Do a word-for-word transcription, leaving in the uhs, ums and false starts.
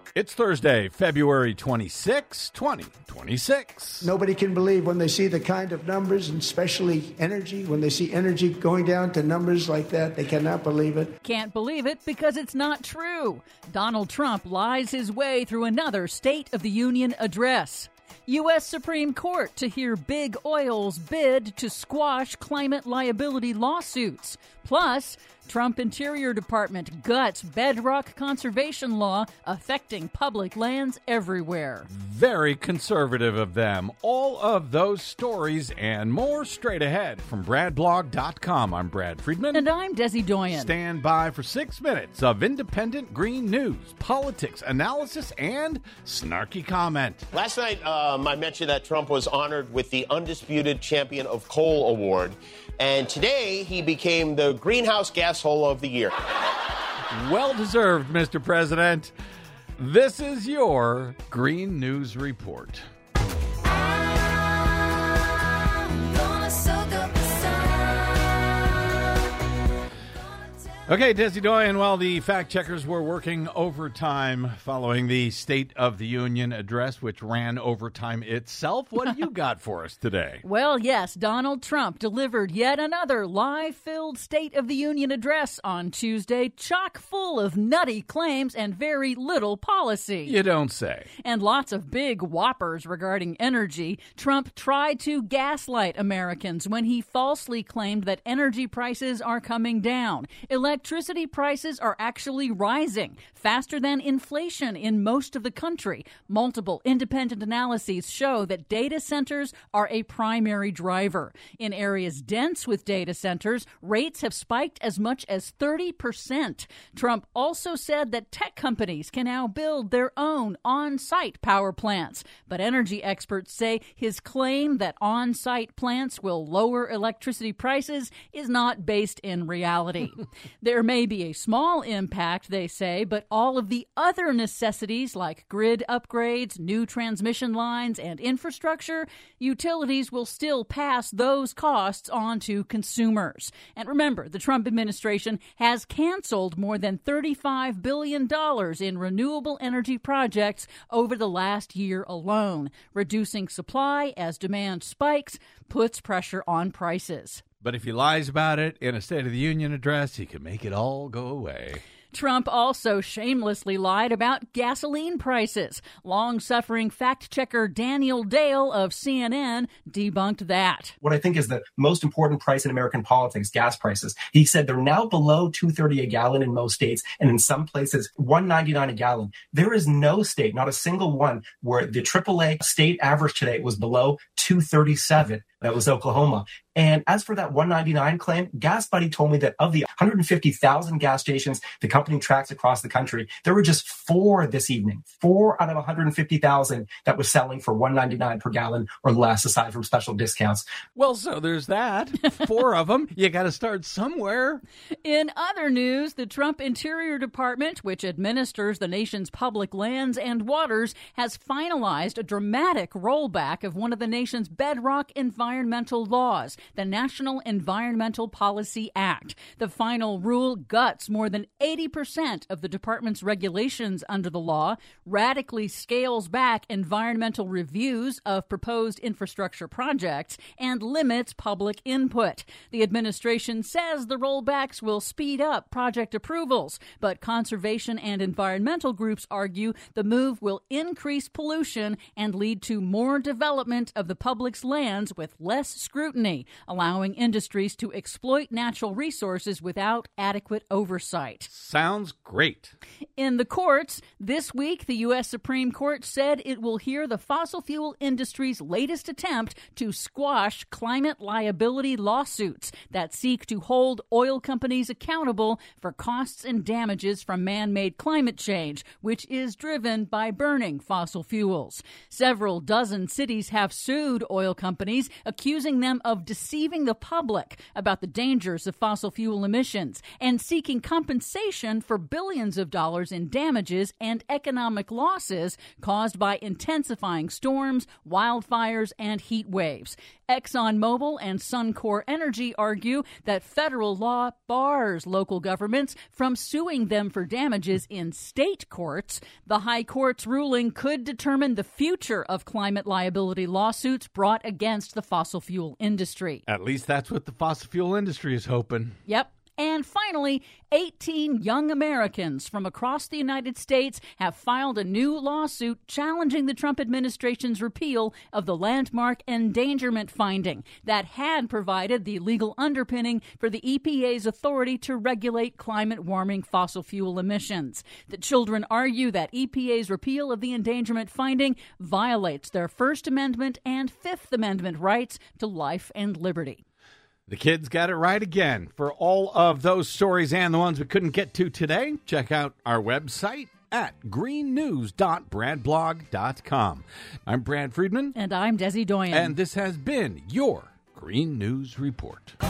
It's Thursday, February twenty-sixth, twenty twenty-six. Nobody can believe when they see the kind of numbers, and especially energy, when they see energy going down to numbers like that, they cannot believe it. Can't believe it because it's not true. Donald Trump lies his way through another State of the Union address. U S Supreme Court to hear big oil's bid to squash climate liability lawsuits. Plus, Trump Interior Department guts bedrock conservation law affecting public lands everywhere. Very conservative of them. All of those stories and more straight ahead from Brad Blog dot com. I'm Brad Friedman. And I'm Desi Doyen. Stand by for six minutes of independent green news, politics, analysis, and snarky comment. Last night, um, I mentioned that Trump was honored with the Undisputed Champion of Coal Award. And today, he became the Greenhouse Gas Hole of the Year. Well deserved, Mister President. This is your Green News Report. Okay, Desi Doyen, while the fact checkers were working overtime following the State of the Union address, which ran overtime itself, what do you got for us today? Well, yes, Donald Trump delivered yet another lie-filled State of the Union address on Tuesday, chock full of nutty claims and very little policy. You don't say. And lots of big whoppers regarding energy. Trump tried to gaslight Americans when he falsely claimed that energy prices are coming down. Electricity prices are actually rising faster than inflation in most of the country. Multiple independent analyses show that data centers are a primary driver. In areas dense with data centers, rates have spiked as much as thirty percent. Trump also said that tech companies can now build their own on-site power plants. But energy experts say his claim that on-site plants will lower electricity prices is not based in reality. There may be a small impact, they say, but all of the other necessities like grid upgrades, new transmission lines, and infrastructure, utilities will still pass those costs on to consumers. And remember, the Trump administration has canceled more than thirty-five billion dollars in renewable energy projects over the last year alone. Reducing supply as demand spikes puts pressure on prices. But if he lies about it in a State of the Union address, he can make it all go away. Trump also shamelessly lied about gasoline prices. Long-suffering fact-checker Daniel Dale of C N N debunked that. What I think is the most important price in American politics, gas prices. He said they're now below two thirty a gallon in most states, and in some places one ninety-nine a gallon. There is no state, not a single one, where the triple A state average today was below two thirty-seven. That was Oklahoma. And as for that one ninety-nine claim, Gas Buddy told me that of the one hundred fifty thousand gas stations the company tracks across the country, there were just four this evening, four out of one hundred fifty thousand that was selling for one ninety-nine per gallon or less, aside from special discounts. Well, so there's that. Four of them. You got to start somewhere. In other news, the Trump Interior Department, which administers the nation's public lands and waters, has finalized a dramatic rollback of one of the nation's bedrock environmental laws, the National Environmental Policy Act. The final rule guts more than eighty percent of the department's regulations under the law, radically scales back environmental reviews of proposed infrastructure projects, and limits public input. The administration says the rollbacks will speed up project approvals, but conservation and environmental groups argue the move will increase pollution and lead to more development of the public's lands with less scrutiny, allowing industries to exploit natural resources without adequate oversight. Sounds great. In the courts, this week, the U S Supreme Court said it will hear the fossil fuel industry's latest attempt to squash climate liability lawsuits that seek to hold oil companies accountable for costs and damages from man-made climate change, which is driven by burning fossil fuels. Several dozen cities have sued oil companies, accusing them of deceiving the public about the dangers of fossil fuel emissions and seeking compensation for billions of dollars in damages and economic losses caused by intensifying storms, wildfires, and heat waves. ExxonMobil and Suncor Energy argue that federal law bars local governments from suing them for damages in state courts. The High Court's ruling could determine the future of climate liability lawsuits brought against the fossil fuel industry. At least that's what the fossil fuel industry is hoping. Yep. And finally, eighteen young Americans from across the United States have filed a new lawsuit challenging the Trump administration's repeal of the landmark endangerment finding that had provided the legal underpinning for the E P A's authority to regulate climate warming fossil fuel emissions. The children argue that E P A's repeal of the endangerment finding violates their First Amendment and Fifth Amendment rights to life and liberty. The kids got it right again. For all of those stories and the ones we couldn't get to today, check out our website at green news dot brad blog dot com. I'm Brad Friedman. And I'm Desi Doyen. And this has been your Green News Report.